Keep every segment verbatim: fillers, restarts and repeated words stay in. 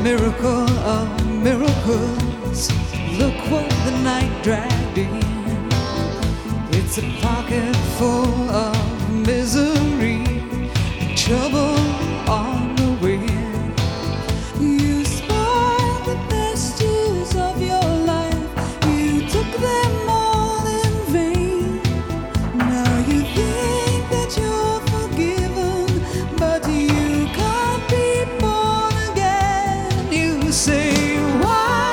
miracle of miracles. Look what the night dragged in. It's a pocket full of misery, trouble on the way. You spoiled the best years of your life. You took them all in vain. Now you think that you're forgiven, but you can't be born again. You say why?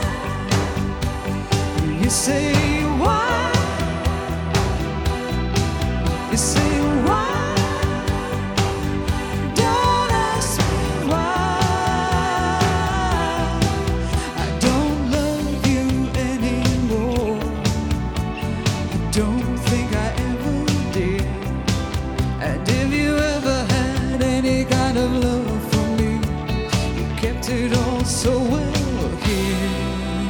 You say why? You say why? Don't ask me why. I don't love you anymore. I don't think I ever did. And if you ever had any kind of love for me, you kept it all so well here.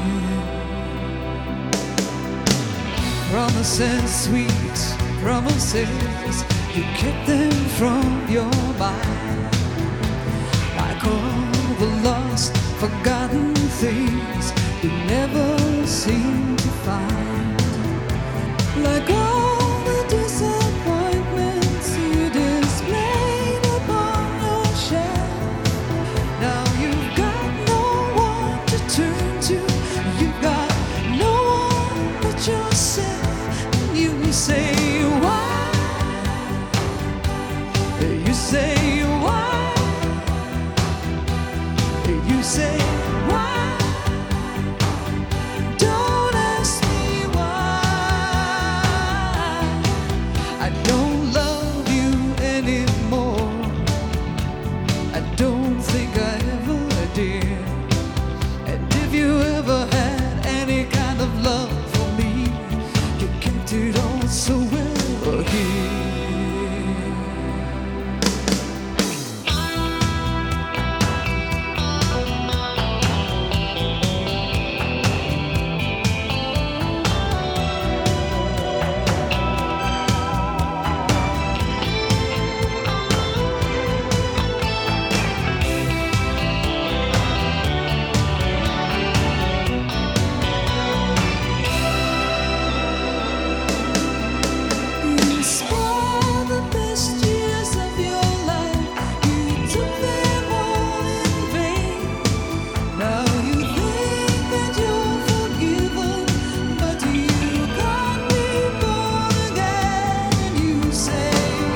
Promises, sweet promises, you kept them from your mind. Like all the lost, forgotten things you never seem to find. Like all the disappointments you displayed upon your shelf. Now you've got no one to turn to. You've got no one but yourself. And you say why? You say why? You say why? Don't ask me why. I don't love you anymore. I don't think I ever did. And if you ever had any kind of love for me, you kept it all so well here. You spoiled the best years of your life. You took them all in vain. Now you think that you're forgiven, but you can't be born again. You say,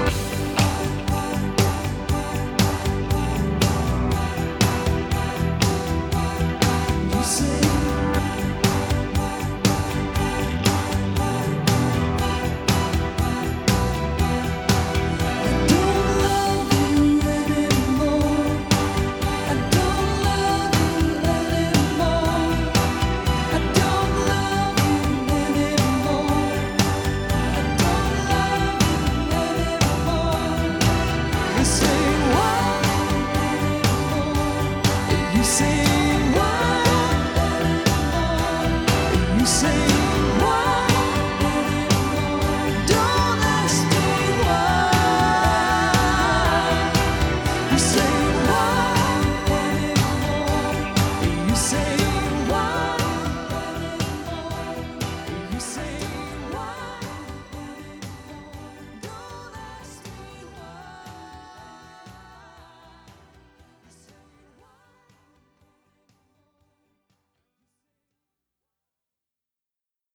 you say. You say